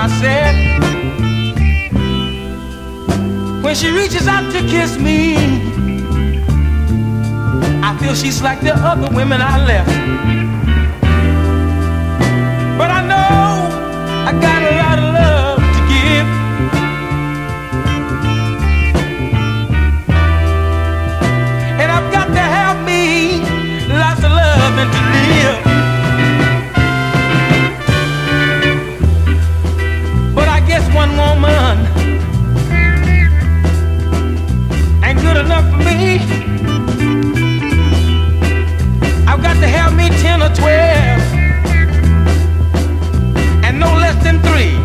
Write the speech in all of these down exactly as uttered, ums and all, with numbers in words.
I said, when she reaches out to kiss me, I feel she's like the other women I left. But I know I got a lot of love to give. And I've got to have me lots of love and to live. But I guess one woman ain't good enough for me. I've got to have me ten or twelve, and no less than three.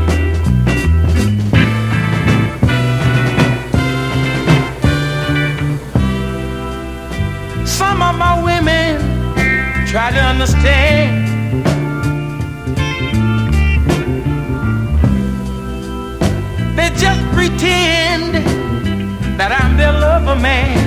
Some of my women try to understand. They just pretend that I'm their lover man.